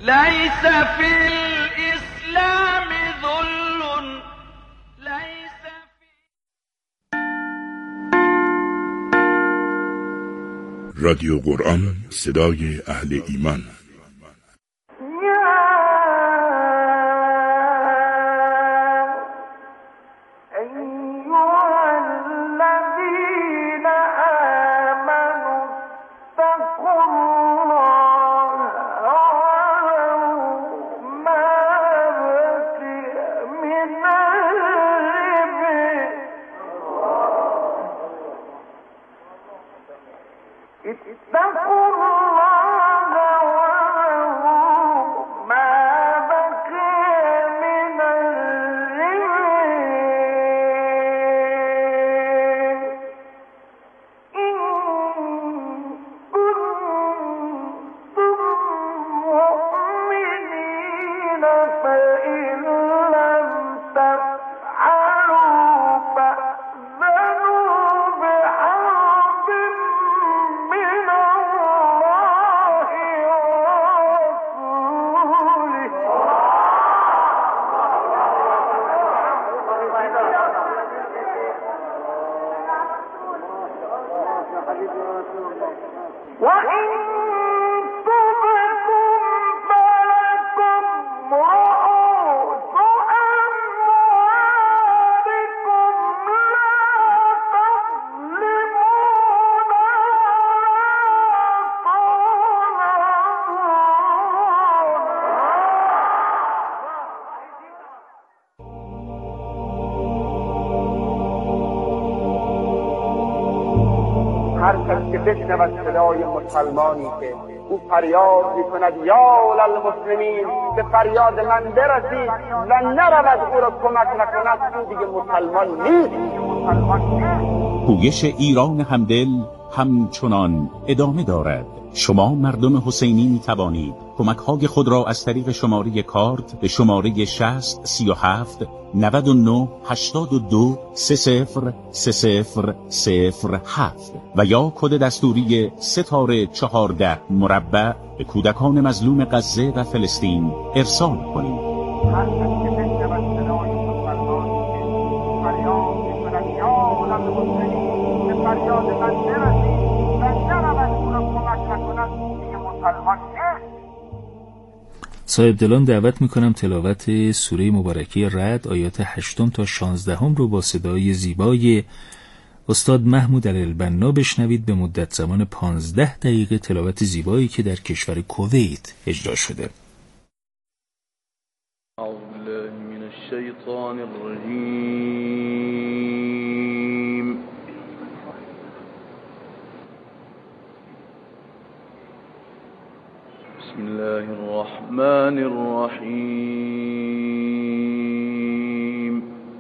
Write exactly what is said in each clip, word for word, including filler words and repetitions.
ليس في الإسلام ذل ليس في رادیو قرآن، صدای اهل ایمان. هر کس که بشنود صدای مسلمانی که او فریاد میکند یا للمسلمین، به فریاد من برسید و نرود او را کمک نکند، او دیگه مسلمان نیست. پویش ایران همدل همچنان ادامه دارد. شما مردم حسینی می توانید کمک های خود را از طریق شماره کارت به شماره شصت سی و هفت نود و نه هشتاد و دو سه صفر سه صفر صفر هفت و یا کد دستوری ستاره چهارده مربع به کودکان مظلوم غزه و فلسطین ارسال کنید. صاحب دلان دعوت میکنم تلاوت سوره مبارکه رعد آیات هشتم تا شانزدهم رو با صدای زیبای استاد محمود علی‌البنا بشنوید به مدت زمان پانزده دقیقه، تلاوت زیبایی که در کشور کویت اجرا شده. اعوذ بالله من الشیطان الرجیم. بسم الله الرحمن الرحیم.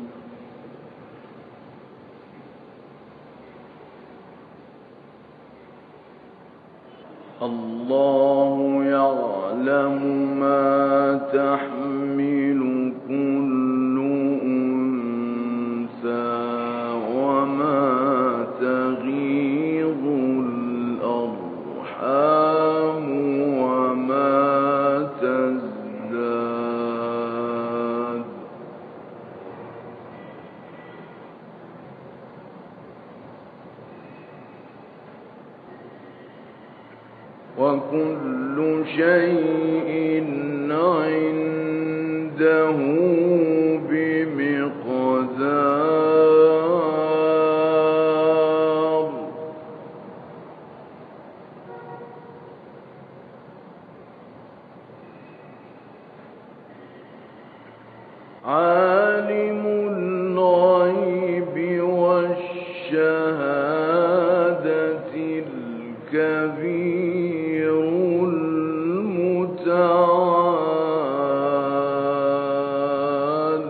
الله يعلم ما تحمل كل أنثى وما تغيض الأرحام وما تزداد وكل شيء عنده بمقدار. عالم الغيب والشهادة الكبير المتعال.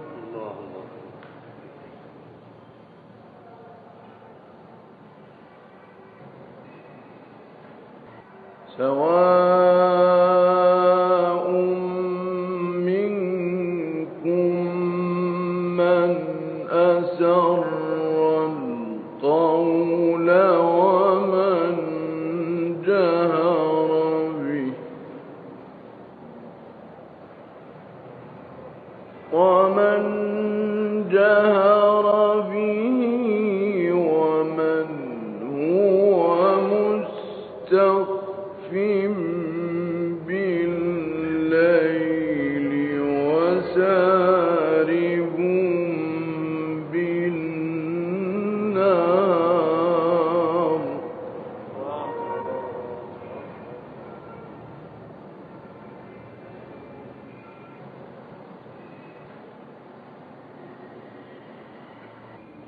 سواء منكم من أسر القول ومن جهر به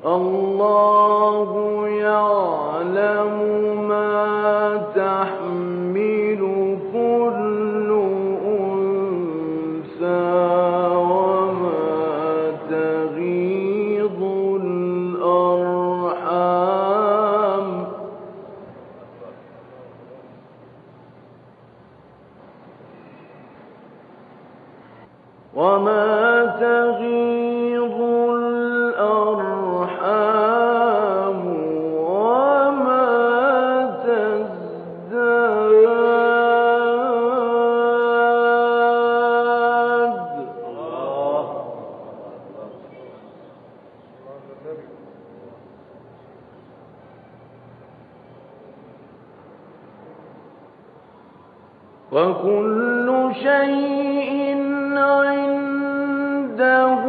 الله يعلم ما تحمل كل أنثى وما تغيض الأرحام وما تغيض الأرحام وما تزداد. وكل شيء عنده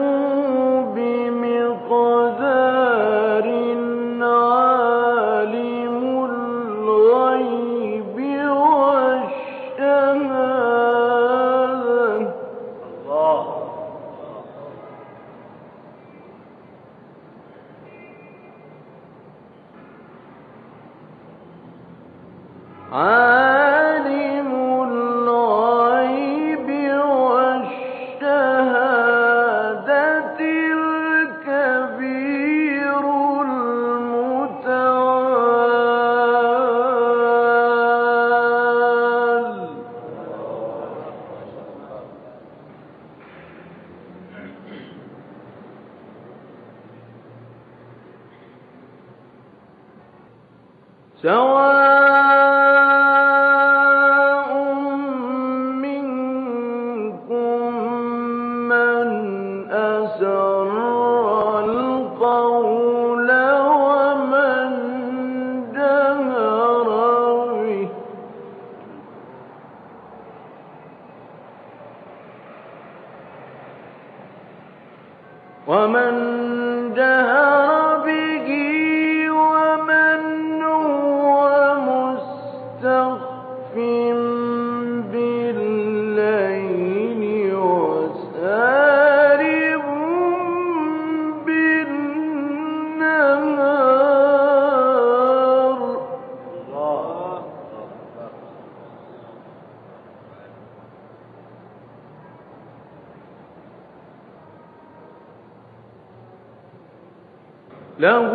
بمقدار عالم الغيب والشهادة. الله عالم الغيب والشهادة الكبير المتعال. سواء منكم من أسر القول ومن جهر به ومن جهر به ومن هو مستخف بالليل وسارب بالنهار. له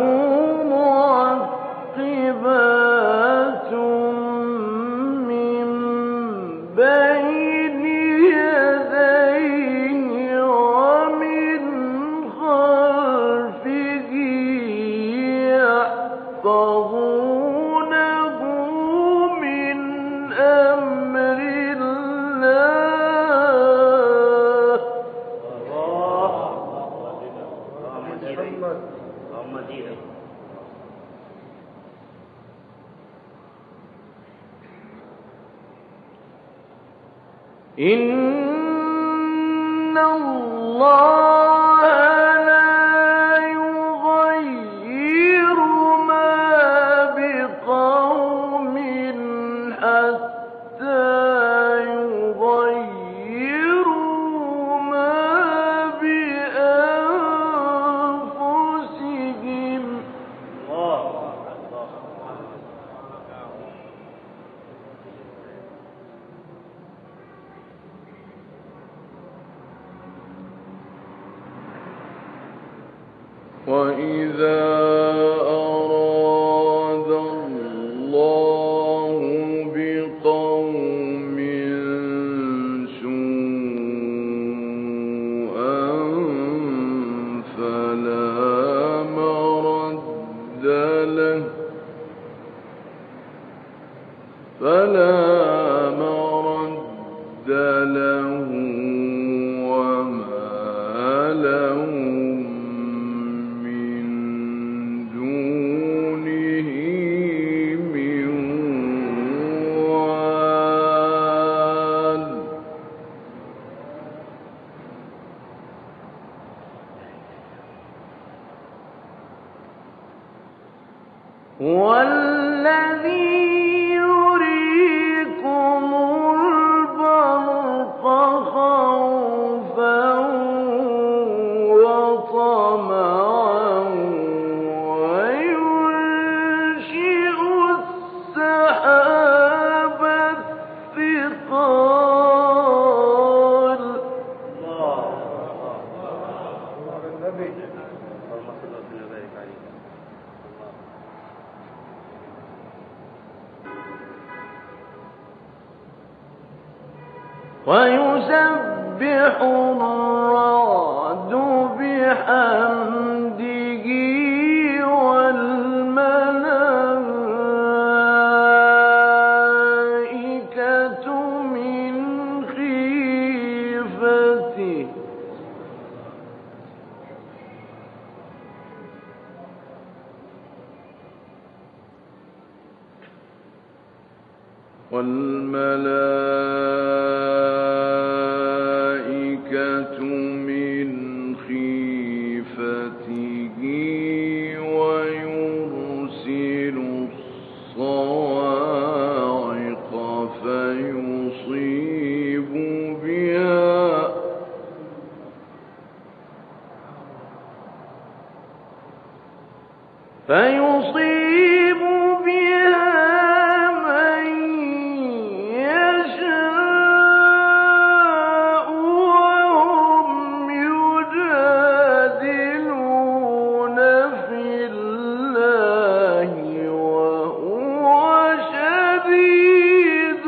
معقبات من بين يديه ومن خلفه يحفظونه من أمر الله. إن الله لا يغير ما بقوم حتى يغيروا ما بأنفسهم. وإذا أراد الله بقوم سوءا فلا مرد له فلا مرد له وما لهم هو الذي يريكم ويسبح الرعد بحمده والملائكة من خيفته والملائكة من خيفته ويرسل الصواعق فيصيب بها فيصيب بها من يشاء وهم يجادلون في الله وهو شديد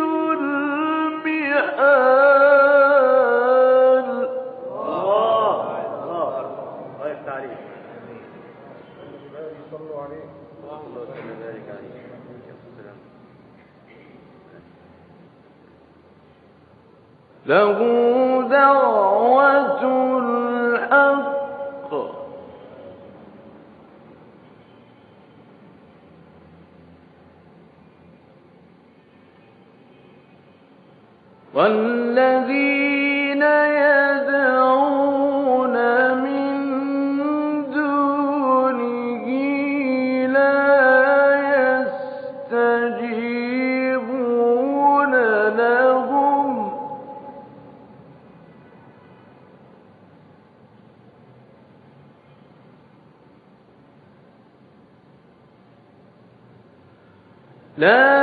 المحال. الله الله الله يفتح صلوا عليه اللهم صل وبارك عليه. له دعوة الحق والذين يدعون من دونه لا يستجيبون لهم لا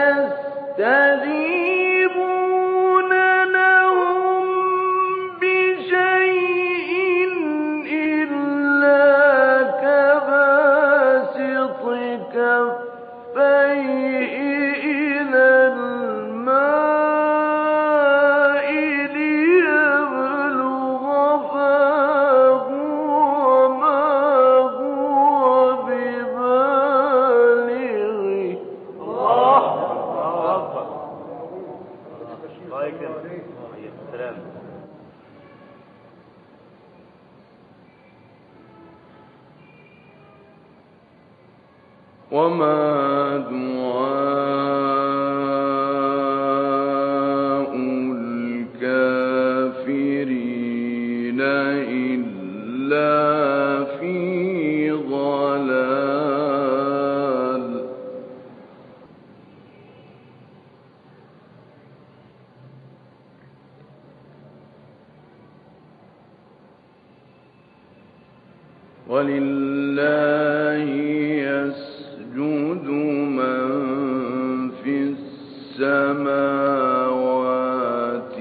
يستجيبون لهم بشيء إلا كباسط كفيه إلى الماء ليبلغ فاه وما هو ببالغه. الله أكبر. الله يكرمك. السلام. وما دعاء الكافرين إلا في ضلال. ولله يسجد من في السماوات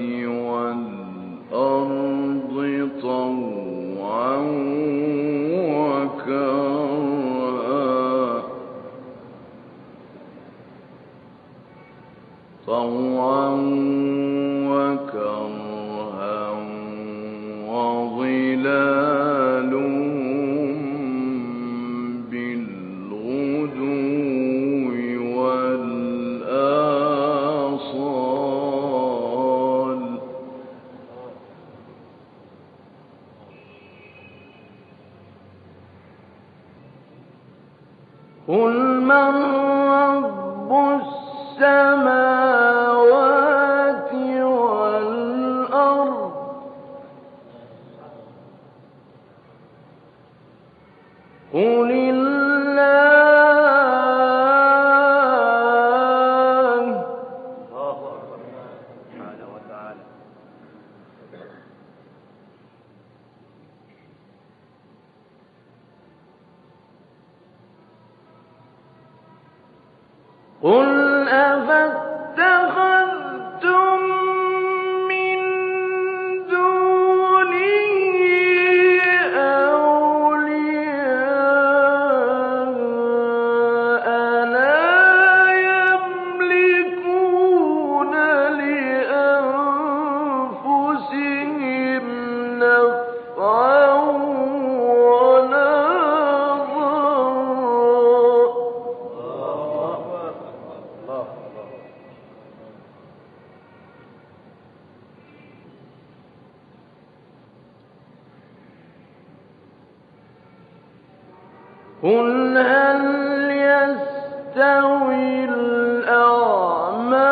والأرض طوعا وكرها طوعا وكرها وظلالهم بالغدو والآصال. قل من رب السماوات والأرض قل الله. الله أكبر سبحانه وتعالى. قل أفاتخذتم من دونه أولياء لا يملكون لأنفسهم قل هل يستوي الأعمى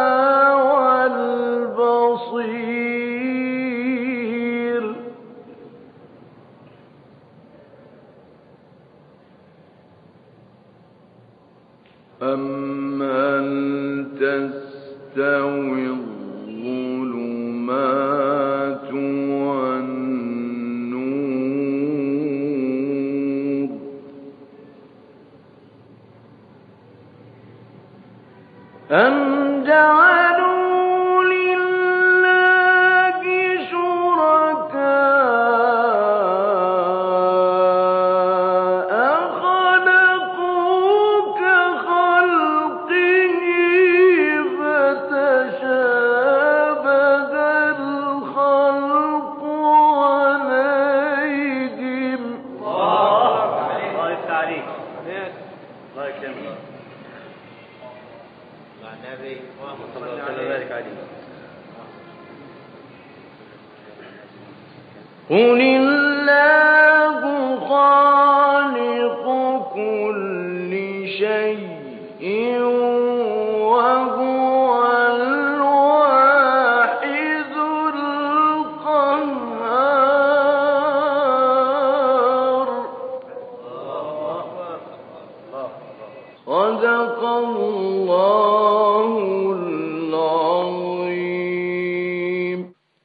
والبصير أم هل تستوي الظلمات والنور أم جعلوا لله شركاء خلقوا كخلقه فتشابه الخلق عليهم. الله يفتح عليك. الله يكرمك. مع النبي اللهم صل وبارك عليه. قل الله خالق كل شيء وهو الواحد القهار. صدق الله العظيم.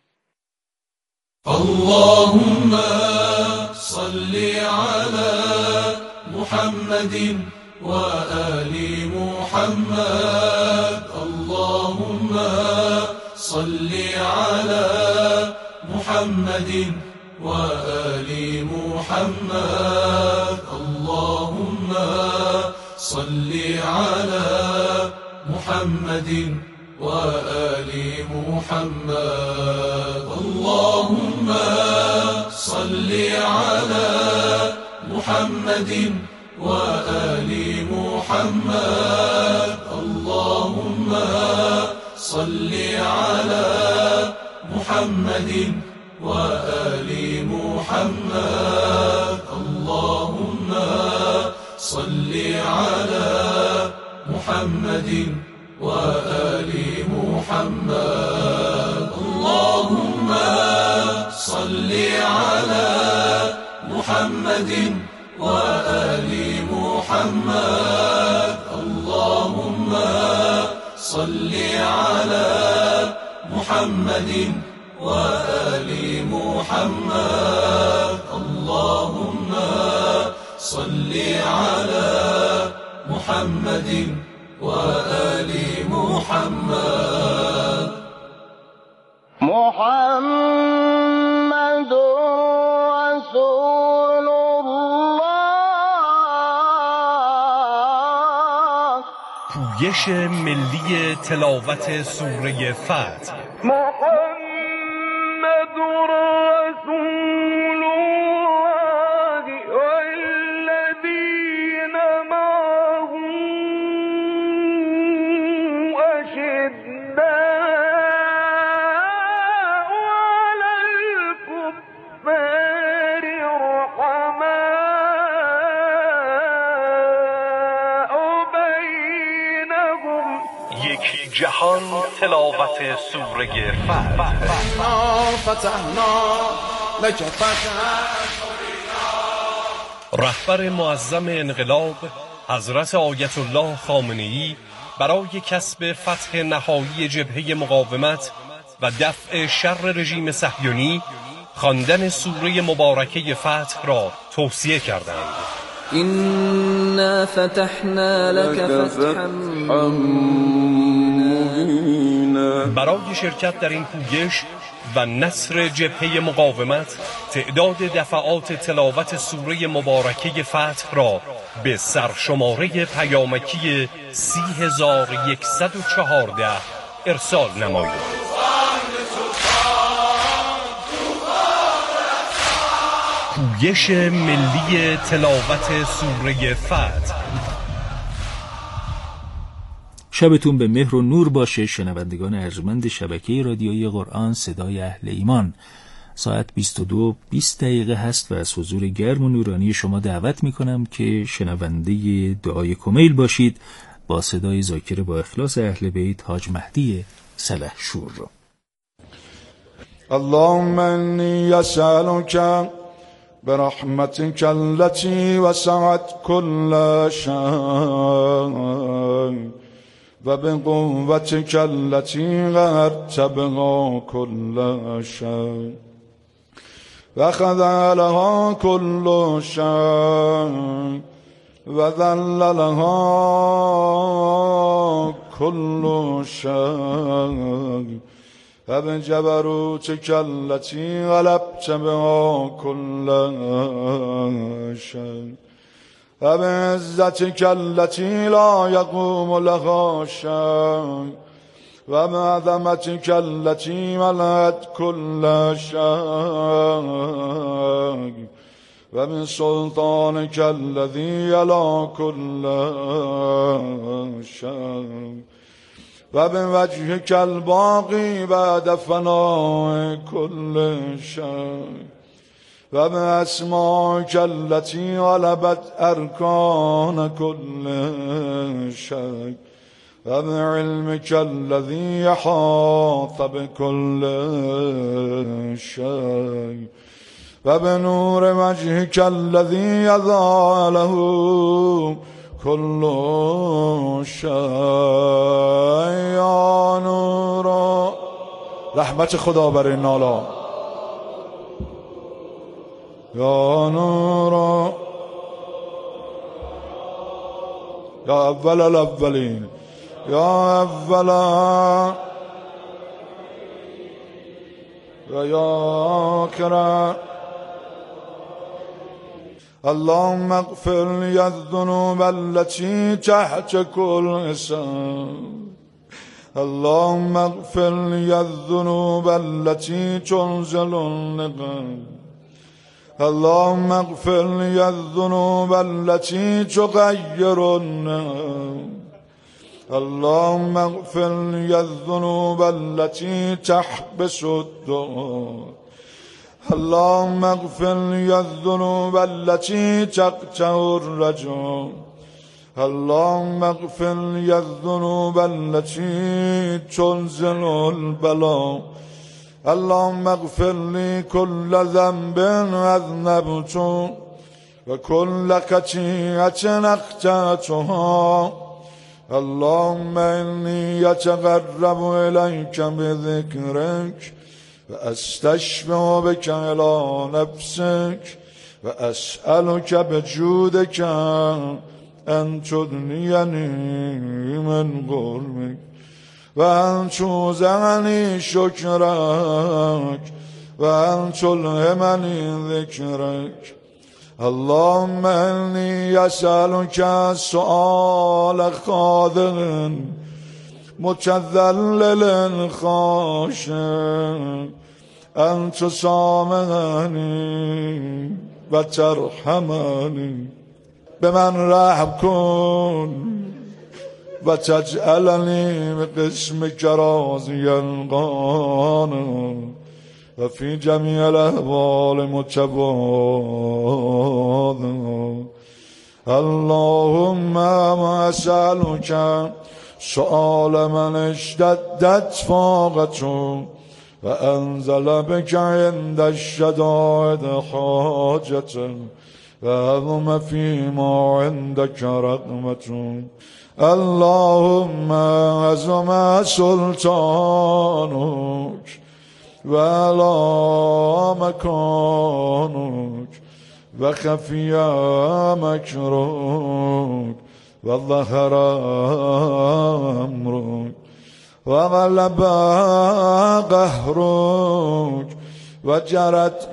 اللهم صل على محمد وآل محمد. اللهم صل على محمد وآل محمد. اللهم صل على محمد وآل محمد. اللهم صل على محمد وآل محمد. اللهم صل على محمد وآل محمد. اللهم صل على محمد وآل محمد. اللهم صل على محمد وآل محمد. اللهم صل على محمد وآل محمد. اللهم صل على محمد وآل محمد. محمد رسول الله. پویش ملی تلاوت سوره فتح. محمد رسول الله والذين معه أشداء على الكفار رحماء بينهم. یک جهان تلاوت سوره فتح. رهبر معظم انقلاب حضرت آیت الله خامنه‌ای برای کسب فتح نهایی جبهه مقاومت و دفع شر رژیم صهیونی خواندن سوره مبارکه فتح را توصیه کردند. إنا فتحنا لك فتحا مبینا. برای شرکت در این پویش و نصر جبهه مقاومت تعداد دفعات تلاوت سوره مبارکه فتح را به سرشماره پیامکی سی هزار یکصد و چهارده ارسال نمایید. پویش ملی تلاوت سوره فتح. شبتون به مهر و نور باشه شنوندگان ارجمند شبکه رادیویی قرآن صدای اهل ایمان. ساعت بیست و دو و بیست دقیقه هست و از حضور گرم و نورانی شما دعوت میکنم که شنونده دعای کمیل باشید با صدای ذاکر با اخلاص اهل بیت حاج مهدی سلحشور رو. اللهم انی اسألک برحمتك التي وسعت كل شيء وبقوتك التي غرت بها كل شيء وخضع لها كل شيء وذل لها كل شيء وبجبروتك التي غلبت بها كل شيء وبعزتك التي لا يقوم لها شيء وبعظمتك التي ملأت كل شيء وبسلطانك الذي يلا كل شيء وبوجهك الباقي بعد فناء كل شيء وبأسمائك التي غلبت أركان كل شيء وبعلمك الذي يحاط بكل شيء وبنور وجهك الذي يضاء له كل شيء یا نور رحمت خدا بر این نالا یا نور یا اول الاولین یا اول و یا آخر اللهم اغفر لي الذنوب التي تحت كل اسم اللهم اغفر لي الذنوب التي تنزل النقم اللهم اغفر لي الذنوب التي تغير النعم اللهم اغفر لي الذنوب التي تحبس الدعاء اللهم اغفر لي الذنوب التي تقطع الرجاء اللهم اغفر لي الذنوب التي تنزل البلاء اللهم اغفر لي كل ذنب أذنبته وكل خطيئة أخطأتها اللهم إني أتقرب إليك بذكرك وأستشفع بك إلى نفسك وأسألك بجودك أن تدنيني من قربك وأن توزعني شكرك وأن تلهمني ذكرك اللهم إني أسألك سؤال خاضع متذلل خاشع أن تسامحني و ترحمني به من رحم کن و تجعلني بقسمك راضيا قانا و في جميع الأحوال متواضعا اللهم ما أسألك سؤال من اشتدت فاقته وأنزل بك عند الشدائد حاجة وعظم فيما عندك رغمة اللهم عظم سلطانك وعلى مكانك وخفي مكرك وظهر أمرك وغلب قهرك وجرت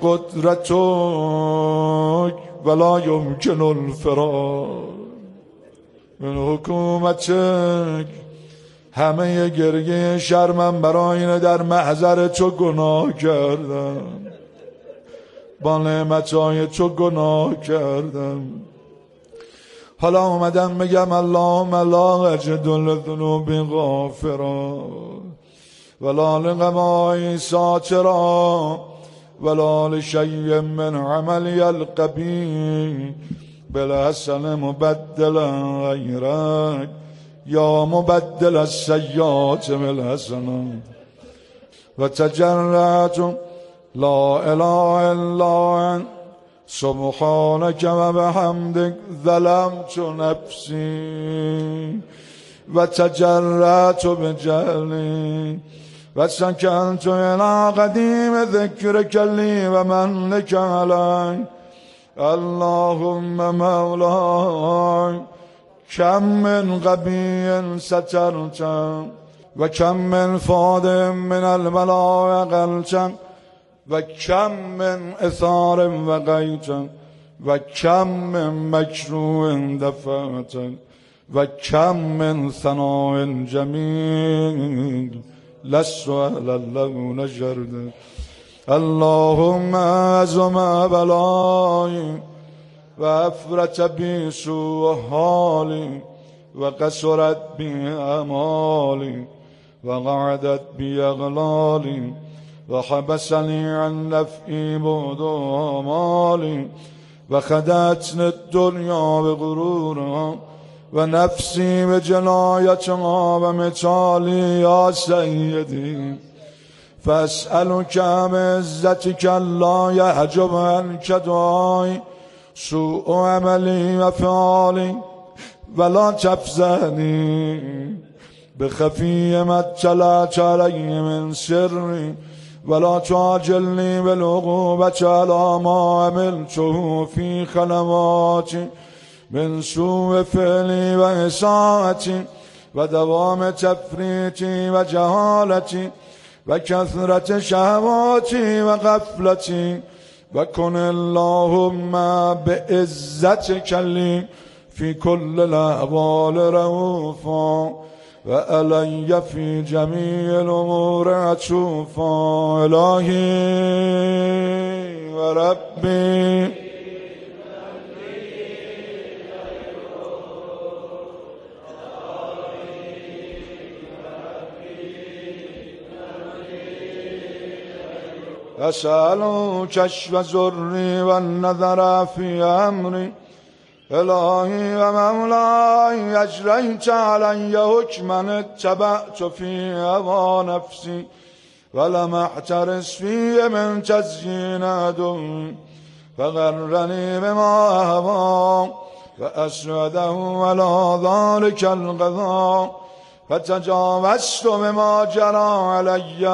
قدرتك ولا يمكن الفرار من حکومتك. همه گریه شرمم برای اینه در محضر تو گناه کردم، با نعمتهای تو گناه کردم. حالا اومدم بگم اللهم لا اجد للذنوب غافرا ولا لغمای ساترا ولا لشيء من عملي القبيح بالحسن مبدلا غيرك يا مبدل السيئات بالحسنات. وتجرأت لا إله إلا أنت سبحانك وبحمدك ظلمت نفسي. وتجرأت بجهلي وسكنت إلى قديم ذكرك لي ومنك علي. اللهم مولاي كم من غبي سترت وكم من فاد من البلاء قلت وكم من إثار وقيت وكم من مكروه دفعت وكم من ثناء جميل لست أهلا له نجرد. اللهم أعظم بلائي وأفرت بي سوء حالي وقصرت بي أمالي وقعدت بي أغلالي وحبسني عن نفعي بعد آمالي وخدعتني الدنيا بغرورها ونفسي بجنايتها ومثالي يا سيدي. فأسألك بعزتك لا يحجب عنك دعائي سوء عملي وفعالي ولا تفزعني بخفي ما اطلعت عليه من سري ولا تعجلني بالعقوبة على ما عملته في خلواتي من سوء فعلي وإساءتي ودوام تفريطي وجهالتي وكثرة شهواتي وغفلتي. وكن اللهم بعزتك لي في كل الأحوال رؤوفا وعلي في جميع الأمور عطوفا. إلهي وربي أسأل كشف زري والنظر في أمري. إلهي ومولاي أجريت علي حكما اتبعت في هوى نفسي ولم أحترس فيه من تزيين عدو فغرني بما هوى فأسعده على ذلك القضاء فتجاوزت بما جرى علي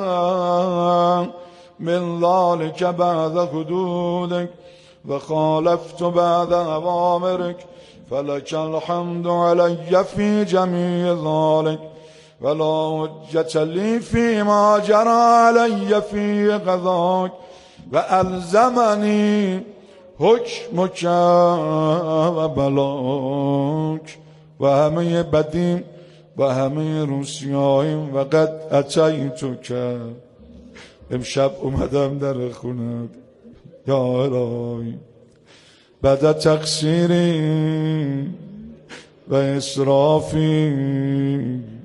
من ذلك بعد حدودك وخالفت بعد أوامرك فلك الحمد علي في جميع ذلك ولا حجة لي فيما جرى علي في قضاك. وألزمني حكمك وبلاك وهمه بدیم و همه روسیاییم و قد اتیتک. امشب اومدم در خونت یا الهی بعد تقصیری و اسرافی